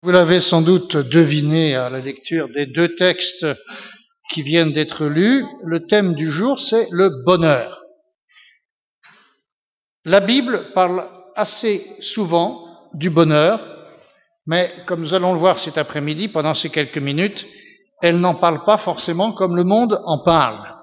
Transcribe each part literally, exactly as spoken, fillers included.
Vous l'avez sans doute deviné à la lecture des deux textes qui viennent d'être lus, le thème du jour, c'est le bonheur. La Bible parle assez souvent du bonheur, mais comme nous allons le voir cet après-midi, pendant ces quelques minutes, elle n'en parle pas forcément comme le monde en parle.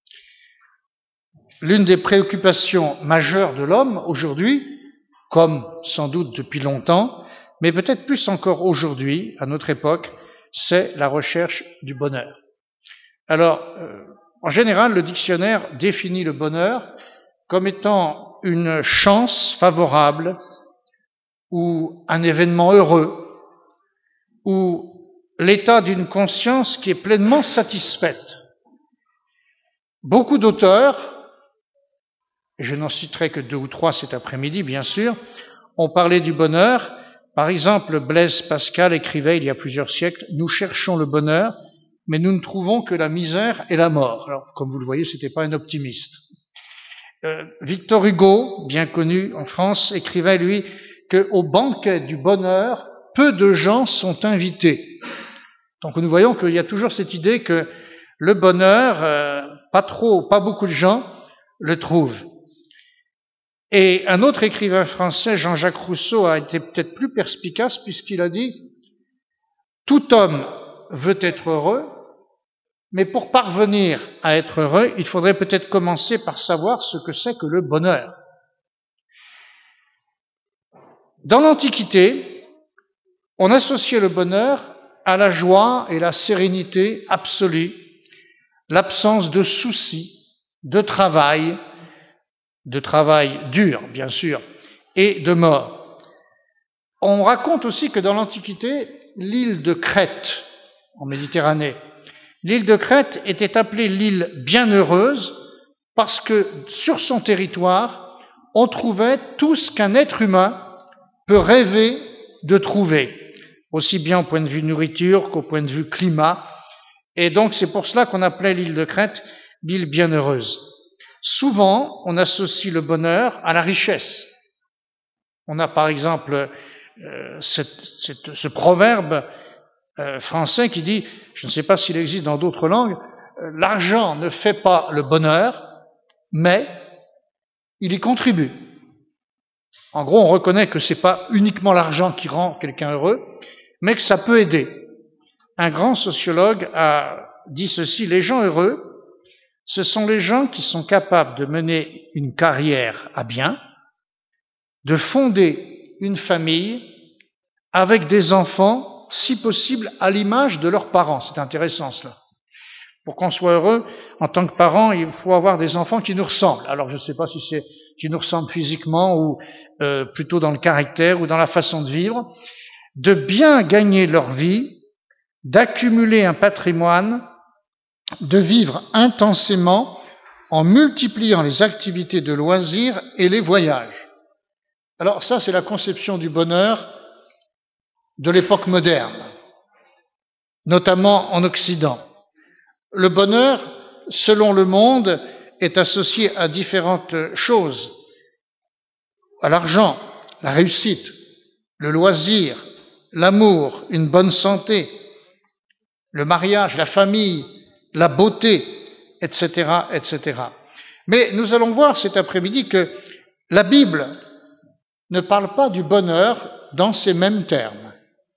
L'une des préoccupations majeures de l'homme aujourd'hui, comme sans doute depuis longtemps, mais peut-être plus encore aujourd'hui, à notre époque, c'est la recherche du bonheur. Alors, euh, en général, le dictionnaire définit le bonheur comme étant une chance favorable ou un événement heureux ou l'état d'une conscience qui est pleinement satisfaite. Beaucoup d'auteurs, et je n'en citerai que deux ou trois cet après-midi, bien sûr, ont parlé du bonheur. Par exemple, Blaise Pascal écrivait il y a plusieurs siècles « Nous cherchons le bonheur, mais nous ne trouvons que la misère et la mort ». Alors, comme vous le voyez, ce n'était pas un optimiste. Euh, Victor Hugo, bien connu en France, écrivait, lui, qu'au banquet du bonheur, peu de gens sont invités. Donc nous voyons qu'il y a toujours cette idée que le bonheur, euh, pas trop, pas beaucoup de gens le trouvent. Et un autre écrivain français, Jean-Jacques Rousseau, a été peut-être plus perspicace puisqu'il a dit « Tout homme veut être heureux, mais pour parvenir à être heureux, il faudrait peut-être commencer par savoir ce que c'est que le bonheur. » Dans l'Antiquité, on associait le bonheur à la joie et la sérénité absolue, l'absence de soucis, de travail, de travail dur, bien sûr, et de mort. On raconte aussi que dans l'Antiquité, l'île de Crète, en Méditerranée, l'île de Crète était appelée l'île bienheureuse parce que sur son territoire, on trouvait tout ce qu'un être humain peut rêver de trouver, aussi bien au point de vue nourriture qu'au point de vue climat. Et donc c'est pour cela qu'on appelait l'île de Crète l'île bienheureuse. Souvent, on associe le bonheur à la richesse. On a par exemple euh, cette, cette, ce proverbe euh, français qui dit, je ne sais pas s'il existe dans d'autres langues, euh, l'argent ne fait pas le bonheur, mais il y contribue. En gros, on reconnaît que ce n'est pas uniquement l'argent qui rend quelqu'un heureux, mais que ça peut aider. Un grand sociologue a dit ceci, les gens heureux, ce sont les gens qui sont capables de mener une carrière à bien, de fonder une famille avec des enfants, si possible, à l'image de leurs parents. C'est intéressant cela. Pour qu'on soit heureux, en tant que parent, il faut avoir des enfants qui nous ressemblent. Alors je ne sais pas si c'est qui nous ressemblent physiquement ou euh, plutôt dans le caractère ou dans la façon de vivre, de bien gagner leur vie, d'accumuler un patrimoine, de vivre intensément en multipliant les activités de loisirs et les voyages. Alors ça, c'est la conception du bonheur de l'époque moderne, notamment en Occident. Le bonheur, selon le monde, est associé à différentes choses, à l'argent, la réussite, le loisir, l'amour, une bonne santé, le mariage, la famille, la beauté, et cetera, et cetera. Mais nous allons voir cet après-midi que la Bible ne parle pas du bonheur dans ces mêmes termes.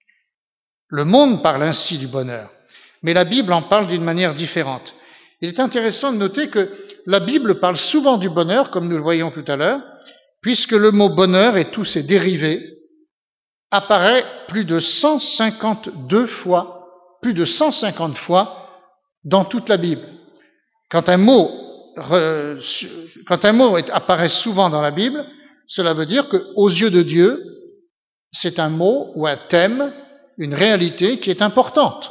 Le monde parle ainsi du bonheur, mais la Bible en parle d'une manière différente. Il est intéressant de noter que la Bible parle souvent du bonheur, comme nous le voyons tout à l'heure, puisque le mot bonheur et tous ses dérivés apparaît plus de cent cinquante-deux fois, plus de cent cinquante fois dans toute la Bible. Quand un mot, quand un mot apparaît souvent dans la Bible, cela veut dire qu'aux yeux de Dieu, c'est un mot ou un thème, une réalité qui est importante.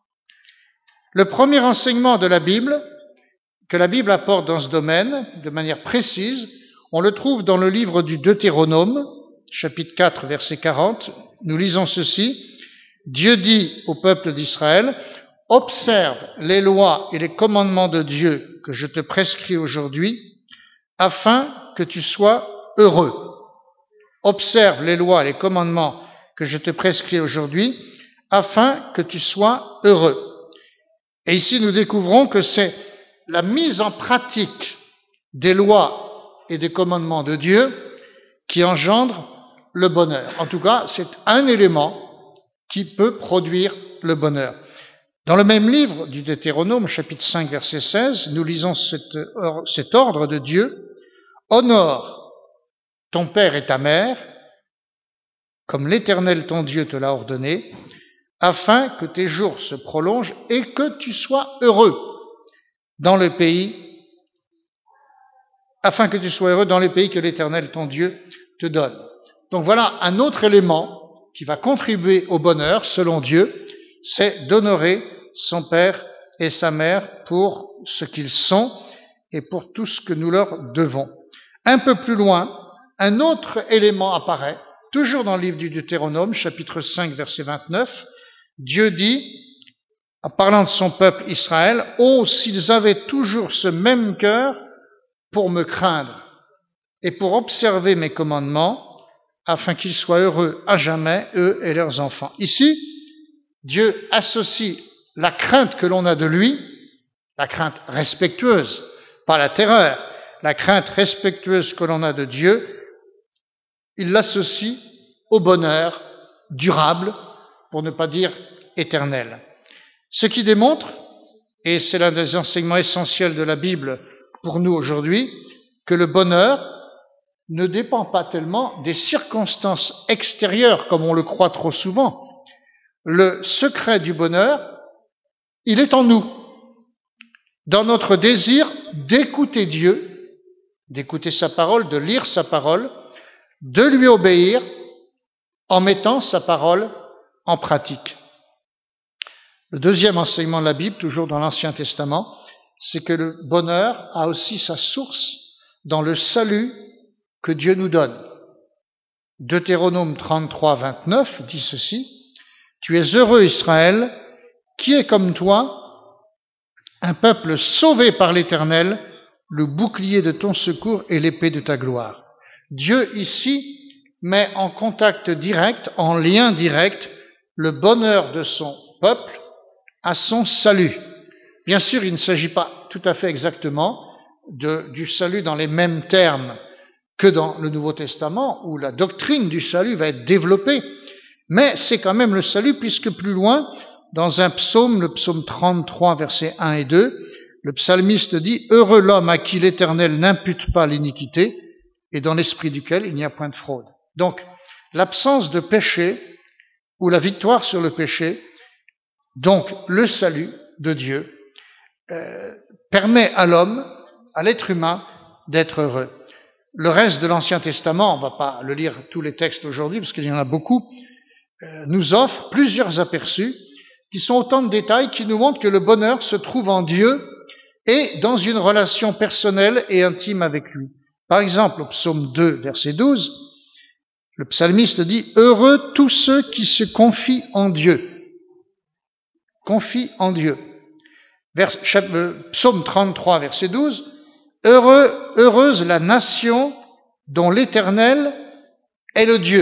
Le premier enseignement de la Bible, que la Bible apporte dans ce domaine, de manière précise, on le trouve dans le livre du Deutéronome, chapitre quatre, verset quarante. Nous lisons ceci. Dieu dit au peuple d'Israël, « Observe les lois et les commandements de Dieu que je te prescris aujourd'hui, afin que tu sois heureux. Observe les lois et les commandements que je te prescris aujourd'hui, afin que tu sois heureux. Et ici, nous découvrons que c'est la mise en pratique des lois et des commandements de Dieu qui engendre le bonheur. En tout cas, c'est un élément qui peut produire le bonheur. Dans le même livre du Deutéronome, chapitre cinq, verset seize, nous lisons cet, cet ordre de Dieu. « Honore ton père et ta mère, comme l'Éternel ton Dieu te l'a ordonné, afin que tes jours se prolongent et que tu sois heureux dans le pays, afin que tu sois heureux dans le pays que l'Éternel ton Dieu te donne. » Donc voilà un autre élément qui va contribuer au bonheur, selon Dieu, c'est d'honorer son père et sa mère pour ce qu'ils sont et pour tout ce que nous leur devons. Un peu plus loin, un autre élément apparaît, toujours dans le livre du Deutéronome, chapitre cinq, verset vingt-neuf. Dieu dit, en parlant de son peuple Israël, « Oh, s'ils avaient toujours ce même cœur pour me craindre et pour observer mes commandements, afin qu'ils soient heureux à jamais, eux et leurs enfants. » Ici, Dieu associe la crainte que l'on a de lui, la crainte respectueuse, pas la terreur, la crainte respectueuse que l'on a de Dieu, il l'associe au bonheur durable, pour ne pas dire éternel. Ce qui démontre, et c'est l'un des enseignements essentiels de la Bible pour nous aujourd'hui, que le bonheur ne dépend pas tellement des circonstances extérieures, comme on le croit trop souvent. Le secret du bonheur, il est en nous, dans notre désir d'écouter Dieu, d'écouter sa parole, de lire sa parole, de lui obéir en mettant sa parole en pratique. Le deuxième enseignement de la Bible, toujours dans l'Ancien Testament, c'est que le bonheur a aussi sa source dans le salut que Dieu nous donne. Deutéronome trente-trois, vingt-neuf dit ceci, « Tu es heureux, Israël, qui est comme toi, un peuple sauvé par l'Éternel, le bouclier de ton secours et l'épée de ta gloire. » Dieu ici met en contact direct, en lien direct, le bonheur de son peuple à son salut. Bien sûr, il ne s'agit pas tout à fait exactement de, du salut dans les mêmes termes que dans le Nouveau Testament, où la doctrine du salut va être développée, mais c'est quand même le salut, puisque plus loin, dans un psaume, le psaume trente-trois, versets un et deux, le psalmiste dit « Heureux l'homme à qui l'Éternel n'impute pas l'iniquité, et dans l'esprit duquel il n'y a point de fraude. » Donc, l'absence de péché, ou la victoire sur le péché, donc le salut de Dieu, euh, permet à l'homme, à l'être humain, d'être heureux. Le reste de l'Ancien Testament, on ne va pas le lire tous les textes aujourd'hui, parce qu'il y en a beaucoup, euh, nous offre plusieurs aperçus qui sont autant de détails qui nous montrent que le bonheur se trouve en Dieu et dans une relation personnelle et intime avec lui. Par exemple, au psaume deux, verset douze, le psalmiste dit « Heureux tous ceux qui se confient en Dieu. » Confient en Dieu. Vers, psaume trente-trois, verset douze, « Heureux, heureuse la nation dont l'Éternel est le Dieu. »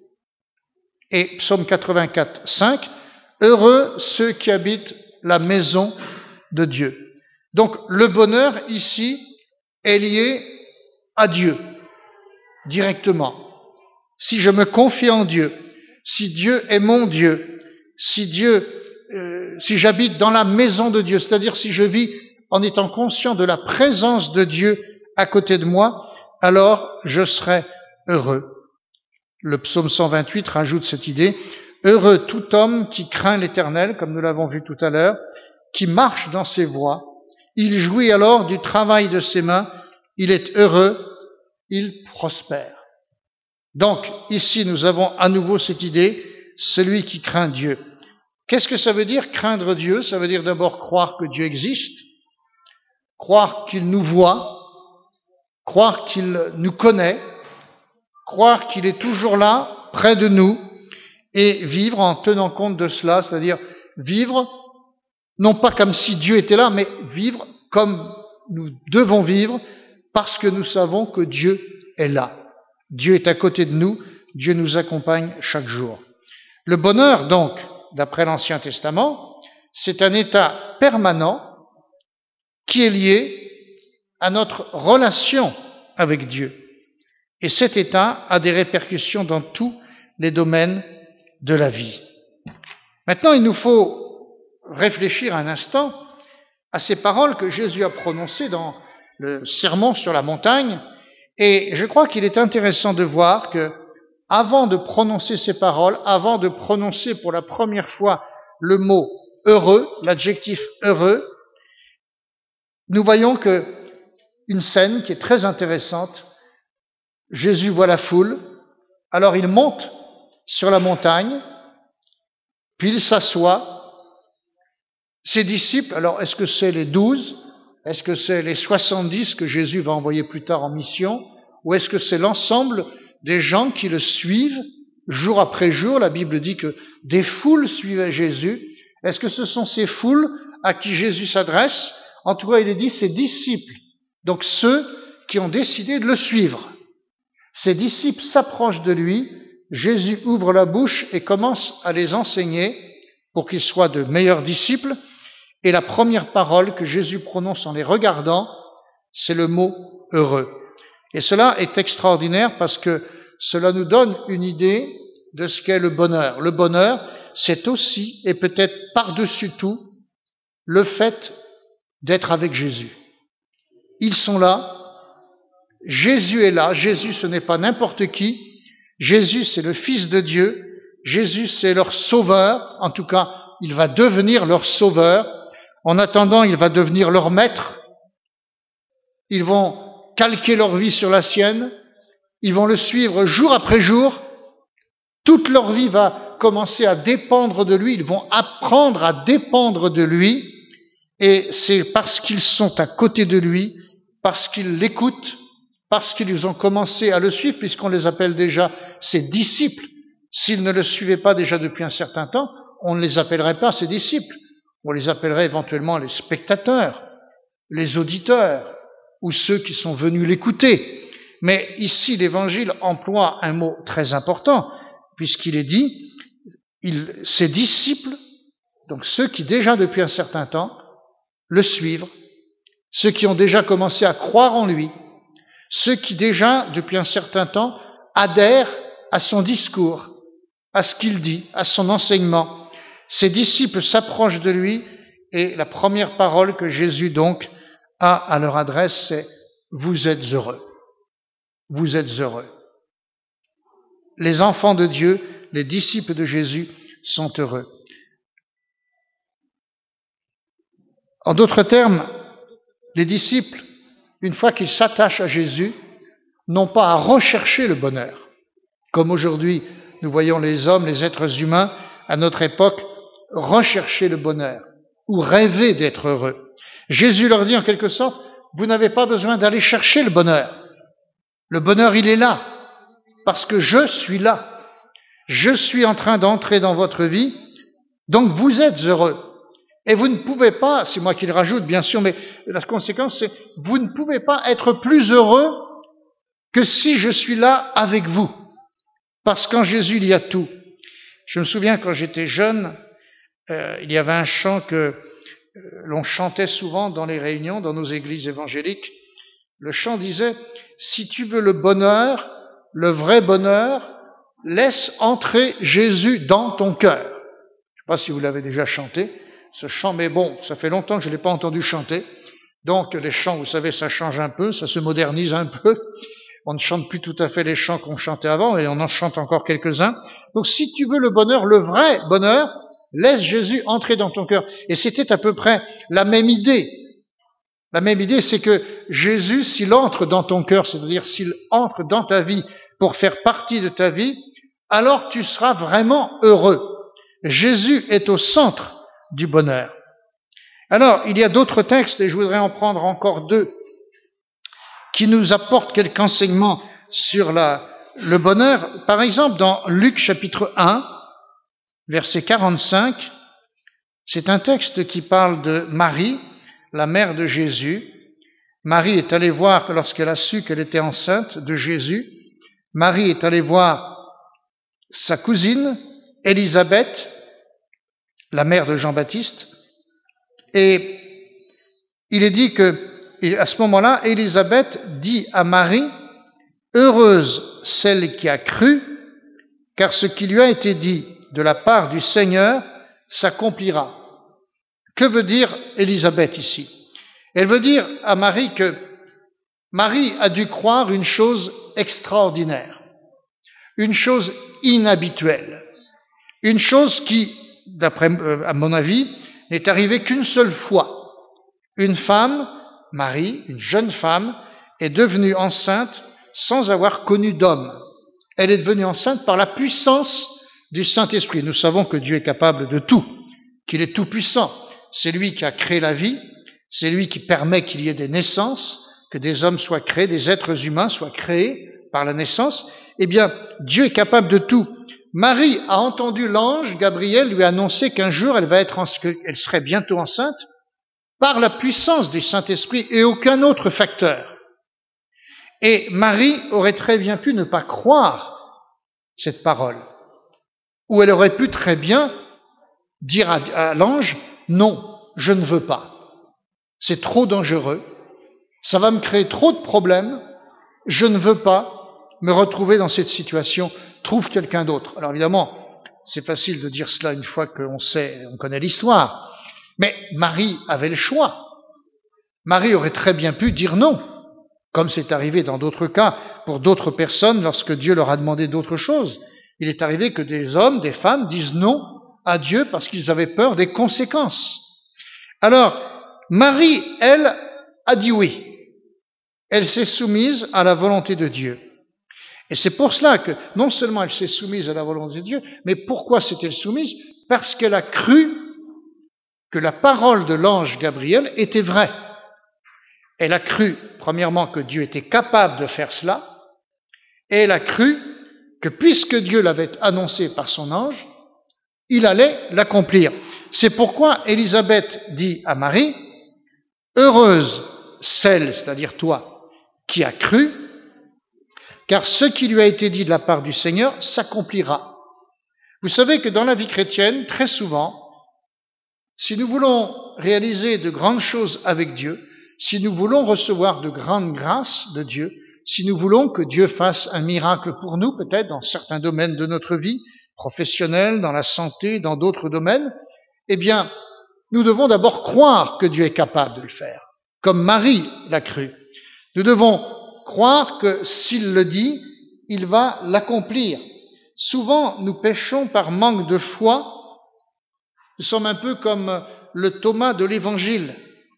Et psaume quatre-vingt-quatre, cinq, « Heureux ceux qui habitent la maison de Dieu. » Donc le bonheur ici est lié à Dieu, directement. Si je me confie en Dieu, si Dieu est mon Dieu, si Dieu, euh, si j'habite dans la maison de Dieu, c'est-à-dire si je vis en étant conscient de la présence de Dieu à côté de moi, alors je serai heureux. Le psaume cent vingt-huit rajoute cette idée, « Heureux tout homme qui craint l'Éternel, comme nous l'avons vu tout à l'heure, qui marche dans ses voies, il jouit alors du travail de ses mains, il est heureux, il prospère. » Donc, ici, nous avons à nouveau cette idée, celui qui craint Dieu. Qu'est-ce que ça veut dire, craindre Dieu? Ça veut dire d'abord croire que Dieu existe, croire qu'il nous voit, croire qu'il nous connaît, croire qu'il est toujours là, près de nous, et vivre en tenant compte de cela, c'est-à-dire vivre, non pas comme si Dieu était là, mais vivre comme nous devons vivre, parce que nous savons que Dieu est là. Dieu est à côté de nous, Dieu nous accompagne chaque jour. Le bonheur, donc, d'après l'Ancien Testament, c'est un état permanent qui est lié à notre relation avec Dieu. Et cet état a des répercussions dans tous les domaines de la vie. Maintenant, il nous faut réfléchir un instant à ces paroles que Jésus a prononcées dans le sermon sur la montagne. Et je crois qu'il est intéressant de voir que, avant de prononcer ces paroles, avant de prononcer pour la première fois le mot heureux, l'adjectif heureux, nous voyons que une scène qui est très intéressante. Jésus voit la foule, alors il monte sur la montagne, puis il s'assoit. Ses disciples, alors est-ce que c'est les douze, est-ce que c'est les soixante-dix que Jésus va envoyer plus tard en mission, ou est-ce que c'est l'ensemble des gens qui le suivent jour après jour? La Bible dit que des foules suivaient Jésus. Est-ce que ce sont ces foules à qui Jésus s'adresse? En tout cas, il est dit ses disciples, donc ceux qui ont décidé de le suivre. Ses disciples s'approchent de lui, Jésus ouvre la bouche et commence à les enseigner pour qu'ils soient de meilleurs disciples. Et la première parole que Jésus prononce en les regardant, c'est le mot « heureux ». Et cela est extraordinaire parce que cela nous donne une idée de ce qu'est le bonheur. Le bonheur, c'est aussi, et peut-être par-dessus tout, le fait d'être avec Jésus. Ils sont là, Jésus est là, Jésus ce n'est pas n'importe qui, Jésus c'est le Fils de Dieu, Jésus c'est leur sauveur, en tout cas il va devenir leur sauveur, en attendant il va devenir leur maître, ils vont calquer leur vie sur la sienne, ils vont le suivre jour après jour, toute leur vie va commencer à dépendre de lui, ils vont apprendre à dépendre de lui, et c'est parce qu'ils sont à côté de lui, parce qu'ils l'écoutent, parce qu'ils ont commencé à le suivre, puisqu'on les appelle déjà ses disciples. S'ils ne le suivaient pas déjà depuis un certain temps, on ne les appellerait pas ses disciples. On les appellerait éventuellement les spectateurs, les auditeurs, ou ceux qui sont venus l'écouter. Mais ici, l'Évangile emploie un mot très important, puisqu'il est dit, il, ses disciples, donc ceux qui déjà depuis un certain temps le suivent, ceux qui ont déjà commencé à croire en lui, ceux qui déjà depuis un certain temps adhèrent à son discours, à ce qu'il dit, à son enseignement. Ses disciples s'approchent de lui et la première parole que Jésus donc a à leur adresse, c'est « Vous êtes heureux. Vous êtes heureux. » Les enfants de Dieu, les disciples de Jésus sont heureux. En d'autres termes, les disciples, une fois qu'ils s'attachent à Jésus, n'ont pas à rechercher le bonheur. Comme aujourd'hui, nous voyons les hommes, les êtres humains, à notre époque, rechercher le bonheur ou rêver d'être heureux. Jésus leur dit en quelque sorte, vous n'avez pas besoin d'aller chercher le bonheur. Le bonheur, il est là, parce que je suis là. Je suis en train d'entrer dans votre vie, donc vous êtes heureux. Et vous ne pouvez pas, c'est moi qui le rajoute bien sûr, mais la conséquence c'est, vous ne pouvez pas être plus heureux que si je suis là avec vous. Parce qu'en Jésus, il y a tout. Je me souviens quand j'étais jeune, euh, il y avait un chant que euh, l'on chantait souvent dans les réunions, dans nos églises évangéliques. Le chant disait, si tu veux le bonheur, le vrai bonheur, laisse entrer Jésus dans ton cœur. Je ne sais pas si vous l'avez déjà chanté, ce chant, mais bon, ça fait longtemps que je ne l'ai pas entendu chanter. Donc les chants, vous savez, ça change un peu, ça se modernise un peu. On ne chante plus tout à fait les chants qu'on chantait avant, et on en chante encore quelques-uns. Donc si tu veux le bonheur, le vrai bonheur, laisse Jésus entrer dans ton cœur. Et c'était à peu près la même idée. La même idée, c'est que Jésus, s'il entre dans ton cœur, c'est-à-dire s'il entre dans ta vie pour faire partie de ta vie, alors tu seras vraiment heureux. Jésus est au centre du bonheur. Alors, il y a d'autres textes, et je voudrais en prendre encore deux, qui nous apportent quelques enseignements sur la, le bonheur. Par exemple, dans Luc chapitre un, verset quarante-cinq, c'est un texte qui parle de Marie, la mère de Jésus. Marie est allée voir, lorsqu'elle a su qu'elle était enceinte de Jésus, Marie est allée voir sa cousine, Élisabeth, la mère de Jean-Baptiste, et il est dit que, et à ce moment-là, Élisabeth dit à Marie, « Heureuse celle qui a cru, car ce qui lui a été dit de la part du Seigneur s'accomplira. » Que veut dire Élisabeth ici? Elle veut dire à Marie que Marie a dû croire une chose extraordinaire, une chose inhabituelle, une chose qui, d'après à mon avis, n'est arrivée qu'une seule fois. Une femme, Marie, une jeune femme, est devenue enceinte sans avoir connu d'homme. Elle est devenue enceinte par la puissance du Saint-Esprit. Nous savons que Dieu est capable de tout, qu'il est tout-puissant. C'est lui qui a créé la vie, c'est lui qui permet qu'il y ait des naissances, que des hommes soient créés, des êtres humains soient créés par la naissance. Eh bien, Dieu est capable de tout. Marie a entendu l'ange Gabriel lui annoncer qu'un jour elle va être, en... elle serait bientôt enceinte par la puissance du Saint-Esprit et aucun autre facteur. Et Marie aurait très bien pu ne pas croire cette parole, ou elle aurait pu très bien dire à, à l'ange, non, je ne veux pas. C'est trop dangereux, ça va me créer trop de problèmes, je ne veux pas me retrouver dans cette situation, trouve quelqu'un d'autre. Alors évidemment, c'est facile de dire cela une fois qu'on sait, on connaît l'histoire, mais Marie avait le choix. Marie aurait très bien pu dire non, comme c'est arrivé dans d'autres cas pour d'autres personnes lorsque Dieu leur a demandé d'autres choses. Il est arrivé que des hommes, des femmes disent non à Dieu parce qu'ils avaient peur des conséquences. Alors, Marie, elle, a dit oui. Elle s'est soumise à la volonté de Dieu. Et c'est pour cela que non seulement elle s'est soumise à la volonté de Dieu, mais pourquoi s'est-elle soumise? Parce qu'elle a cru que la parole de l'ange Gabriel était vraie. Elle a cru, premièrement, que Dieu était capable de faire cela, et elle a cru que puisque Dieu l'avait annoncé par son ange, il allait l'accomplir. C'est pourquoi Élisabeth dit à Marie, « Heureuse celle, c'est-à-dire toi, qui a cru, car ce qui lui a été dit de la part du Seigneur s'accomplira. » Vous savez que dans la vie chrétienne, très souvent, si nous voulons réaliser de grandes choses avec Dieu, si nous voulons recevoir de grandes grâces de Dieu, si nous voulons que Dieu fasse un miracle pour nous, peut-être dans certains domaines de notre vie, professionnelle, dans la santé, dans d'autres domaines, eh bien, nous devons d'abord croire que Dieu est capable de le faire, comme Marie l'a cru. Nous devons croire que s'il le dit, il va l'accomplir. Souvent, nous péchons par manque de foi. Nous sommes un peu comme le Thomas de l'Évangile,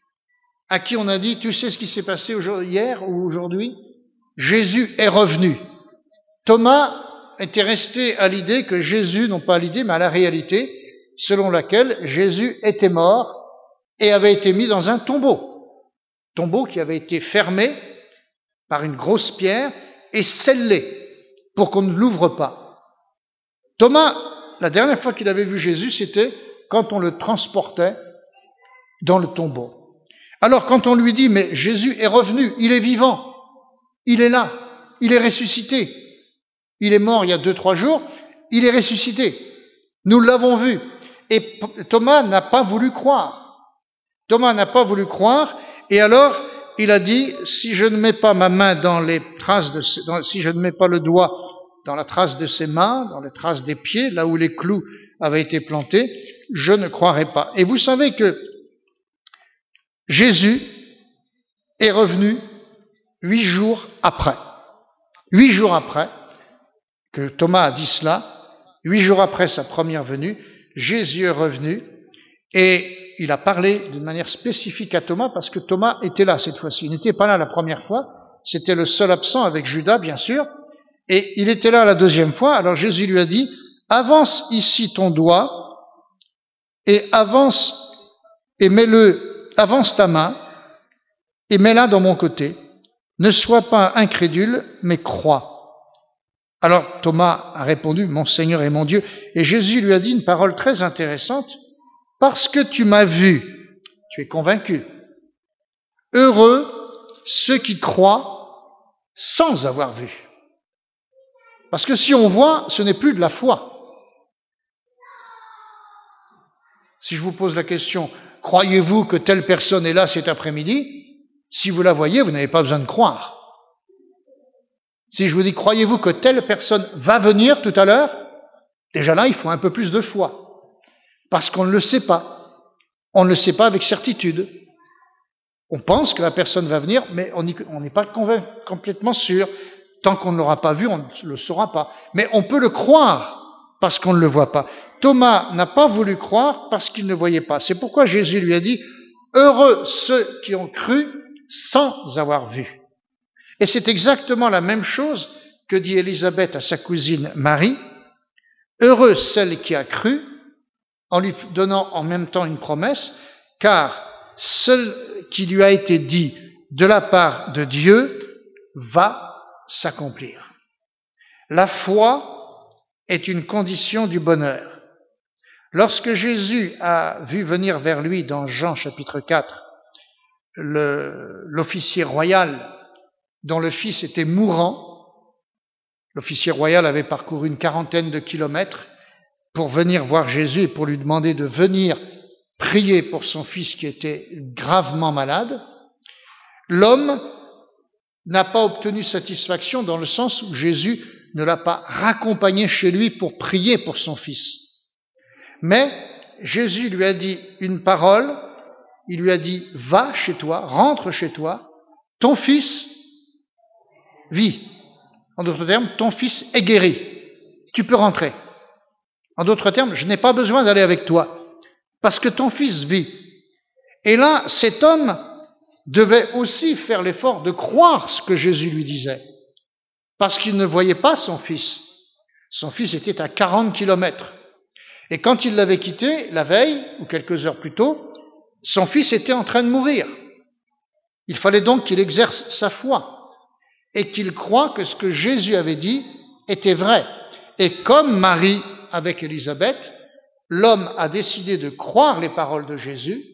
à qui on a dit, tu sais ce qui s'est passé hier ou aujourd'hui? Jésus est revenu. Thomas était resté à l'idée que Jésus, non pas à l'idée, mais à la réalité, selon laquelle Jésus était mort et avait été mis dans un tombeau. Tombeau qui avait été fermé par une grosse pierre et scellé pour qu'on ne l'ouvre pas. Thomas, la dernière fois qu'il avait vu Jésus, c'était quand on le transportait dans le tombeau. Alors quand on lui dit, mais Jésus est revenu, il est vivant, il est là, il est ressuscité, il est mort il y a deux, trois jours, il est ressuscité, nous l'avons vu. Et Thomas n'a pas voulu croire. Thomas n'a pas voulu croire, et alors il a dit, si je ne mets pas ma main dans les traces de, ses, dans, si je ne mets pas le doigt dans la trace de ses mains, dans les traces des pieds, là où les clous avaient été plantés, je ne croirai pas. Et vous savez que Jésus est revenu huit jours après. Huit jours après que Thomas a dit cela, huit jours après sa première venue, Jésus est revenu et il a parlé d'une manière spécifique à Thomas parce que Thomas était là cette fois-ci. Il n'était pas là la première fois, c'était le seul absent avec Judas, bien sûr, et il était là la deuxième fois. Alors Jésus lui a dit, avance ici ton doigt et avance et mets-le, avance ta main et mets-la dans mon côté. Ne sois pas incrédule, mais crois. Alors Thomas a répondu, mon Seigneur et mon Dieu. Et Jésus lui a dit une parole très intéressante. Parce que tu m'as vu, tu es convaincu. Heureux ceux qui croient sans avoir vu. Parce que si on voit, ce n'est plus de la foi. Si je vous pose la question, croyez-vous que telle personne est là cet après-midi? Si vous la voyez, vous n'avez pas besoin de croire. Si je vous dis, croyez-vous que telle personne va venir tout à l'heure? Déjà là, il faut un peu plus de foi. Parce qu'on ne le sait pas. On ne le sait pas avec certitude. On pense que la personne va venir, mais on n'est pas convaincu, complètement sûr. Tant qu'on ne l'aura pas vu, on ne le saura pas. Mais on peut le croire parce qu'on ne le voit pas. Thomas n'a pas voulu croire parce qu'il ne voyait pas. C'est pourquoi Jésus lui a dit « Heureux ceux qui ont cru sans avoir vu ». Et c'est exactement la même chose que dit Élisabeth à sa cousine Marie. « Heureux celle qui a cru », en lui donnant en même temps une promesse, car ce qui lui a été dit de la part de Dieu va s'accomplir. La foi est une condition du bonheur. Lorsque Jésus a vu venir vers lui dans Jean chapitre quatre le, l'officier royal dont le fils était mourant, l'officier royal avait parcouru une quarantaine de kilomètres pour venir voir Jésus et pour lui demander de venir prier pour son fils qui était gravement malade, l'homme n'a pas obtenu satisfaction dans le sens où Jésus ne l'a pas raccompagné chez lui pour prier pour son fils. Mais Jésus lui a dit une parole, il lui a dit « Va chez toi, rentre chez toi, ton fils vit ». En d'autres termes, ton fils est guéri, tu peux rentrer. En d'autres termes, je n'ai pas besoin d'aller avec toi, parce que ton fils vit. Et là, cet homme devait aussi faire l'effort de croire ce que Jésus lui disait, parce qu'il ne voyait pas son fils. Son fils était à quarante kilomètres. Et quand il l'avait quitté, la veille, ou quelques heures plus tôt, son fils était en train de mourir. Il fallait donc qu'il exerce sa foi, et qu'il croie que ce que Jésus avait dit était vrai. Et comme Marie avec Élisabeth, l'homme a décidé de croire les paroles de Jésus,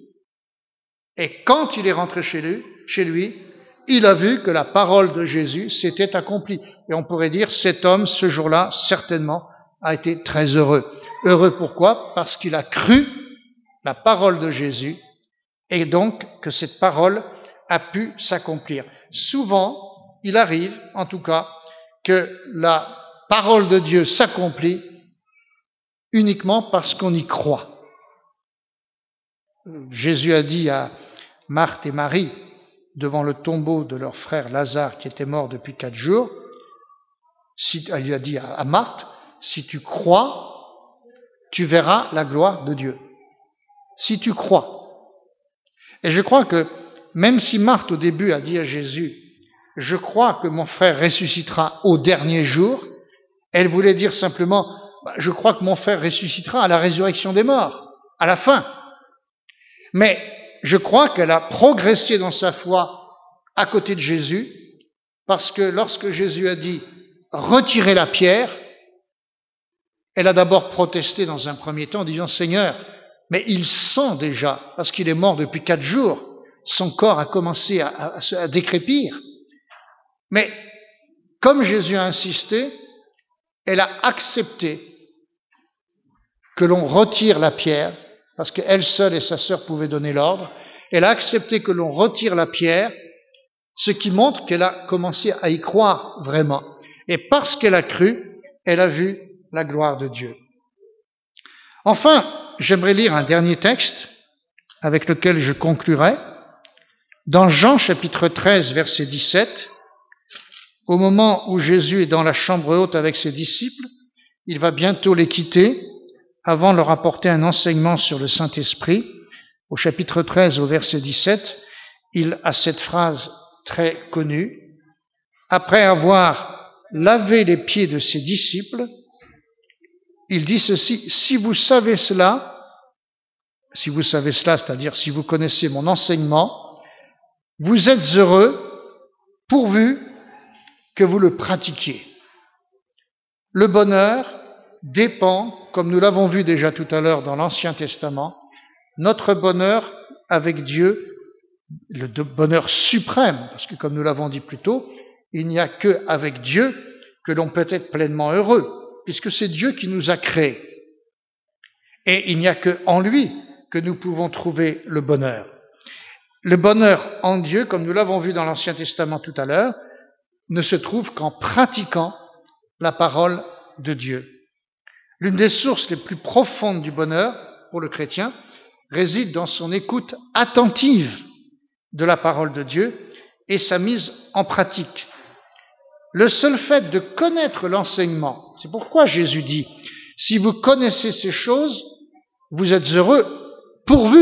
et quand il est rentré chez lui, chez lui, il a vu que la parole de Jésus s'était accomplie. Et on pourrait dire, cet homme, ce jour-là, certainement, a été très heureux. Heureux pourquoi? Parce qu'il a cru la parole de Jésus, et donc que cette parole a pu s'accomplir. Souvent, il arrive, en tout cas, que la parole de Dieu s'accomplit uniquement parce qu'on y croit. Jésus a dit à Marthe et Marie, devant le tombeau de leur frère Lazare qui était mort depuis quatre jours, si, il a dit à Marthe, si tu crois, tu verras la gloire de Dieu. Si tu crois. Et je crois que même si Marthe au début a dit à Jésus, je crois que mon frère ressuscitera au dernier jour, elle voulait dire simplement, je crois que mon frère ressuscitera à la résurrection des morts, à la fin. Mais je crois qu'elle a progressé dans sa foi à côté de Jésus, parce que lorsque Jésus a dit « retirez la pierre », elle a d'abord protesté dans un premier temps en disant « Seigneur, mais il sent déjà, parce qu'il est mort depuis quatre jours, son corps a commencé à, à, à décrépir. » Mais comme Jésus a insisté, elle a accepté que l'on retire la pierre, parce qu'elle seule et sa sœur pouvaient donner l'ordre. Elle a accepté que l'on retire la pierre, ce qui montre qu'elle a commencé à y croire vraiment. Et parce qu'elle a cru, elle a vu la gloire de Dieu. Enfin, j'aimerais lire un dernier texte avec lequel je conclurai. Dans Jean chapitre treize, verset dix-sept, au moment où Jésus est dans la chambre haute avec ses disciples, il va bientôt les quitter avant de leur apporter un enseignement sur le Saint-Esprit. Au chapitre treize, au verset dix-sept, il a cette phrase très connue. Après avoir lavé les pieds de ses disciples, il dit ceci, « Si vous savez cela, si vous savez cela, c'est-à-dire si vous connaissez mon enseignement, vous êtes heureux pourvu que vous le pratiquiez. » Le bonheur dépend, comme nous l'avons vu déjà tout à l'heure dans l'Ancien Testament, notre bonheur avec Dieu, le bonheur suprême, parce que comme nous l'avons dit plus tôt, il n'y a qu'avec Dieu que l'on peut être pleinement heureux, puisque c'est Dieu qui nous a créés. Et il n'y a qu'en lui que nous pouvons trouver le bonheur. Le bonheur en Dieu, comme nous l'avons vu dans l'Ancien Testament tout à l'heure, ne se trouve qu'en pratiquant la parole de Dieu. L'une des sources les plus profondes du bonheur pour le chrétien réside dans son écoute attentive de la parole de Dieu et sa mise en pratique. Le seul fait de connaître l'enseignement, c'est pourquoi Jésus dit « Si vous connaissez ces choses, vous êtes heureux, pourvu »,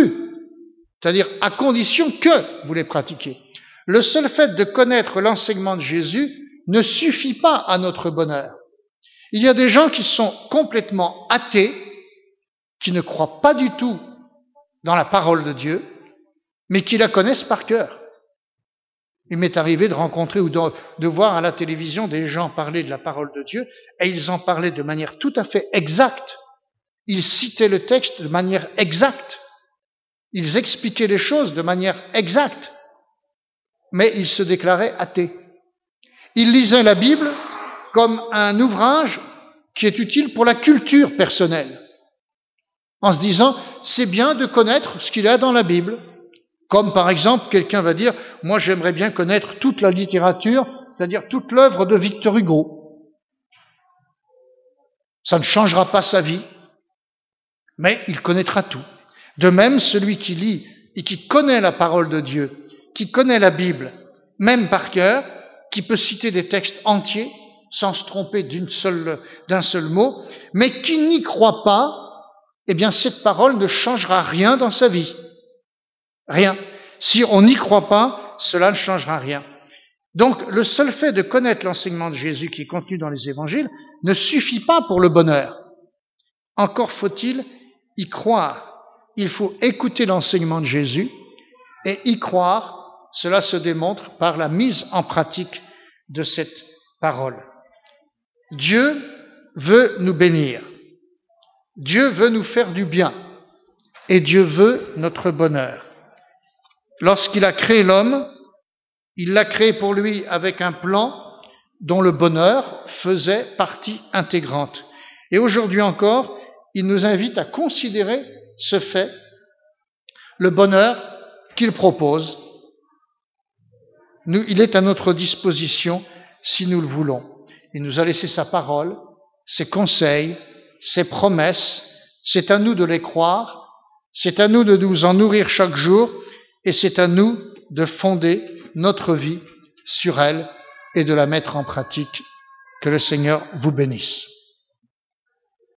c'est-à-dire à condition que vous les pratiquiez. Le seul fait de connaître l'enseignement de Jésus ne suffit pas à notre bonheur. Il y a des gens qui sont complètement athées, qui ne croient pas du tout dans la parole de Dieu, mais qui la connaissent par cœur. Il m'est arrivé de rencontrer ou de, de voir à la télévision des gens parler de la parole de Dieu, et ils en parlaient de manière tout à fait exacte. Ils citaient le texte de manière exacte. Ils expliquaient les choses de manière exacte. Mais ils se déclaraient athées. Ils lisaient la Bible comme un ouvrage qui est utile pour la culture personnelle, en se disant, c'est bien de connaître ce qu'il y a dans la Bible. Comme par exemple, quelqu'un va dire, moi j'aimerais bien connaître toute la littérature, c'est-à-dire toute l'œuvre de Victor Hugo. Ça ne changera pas sa vie, mais il connaîtra tout. De même, celui qui lit et qui connaît la parole de Dieu, qui connaît la Bible, même par cœur, qui peut citer des textes entiers, sans se tromper d'une seule, d'un seul mot, mais qui n'y croit pas, eh bien cette parole ne changera rien dans sa vie. Rien. Si on n'y croit pas, cela ne changera rien. Donc le seul fait de connaître l'enseignement de Jésus qui est contenu dans les évangiles ne suffit pas pour le bonheur. Encore faut-il y croire. Il faut écouter l'enseignement de Jésus et y croire. Cela se démontre par la mise en pratique de cette parole. Dieu veut nous bénir. Dieu veut nous faire du bien. Et Dieu veut notre bonheur. Lorsqu'il a créé l'homme, il l'a créé pour lui avec un plan dont le bonheur faisait partie intégrante. Et aujourd'hui encore, il nous invite à considérer ce fait, le bonheur qu'il propose. Nous, il est à notre disposition si nous le voulons. Il nous a laissé sa parole, ses conseils, ses promesses. C'est à nous de les croire, c'est à nous de nous en nourrir chaque jour, et c'est à nous de fonder notre vie sur elle et de la mettre en pratique. Que le Seigneur vous bénisse.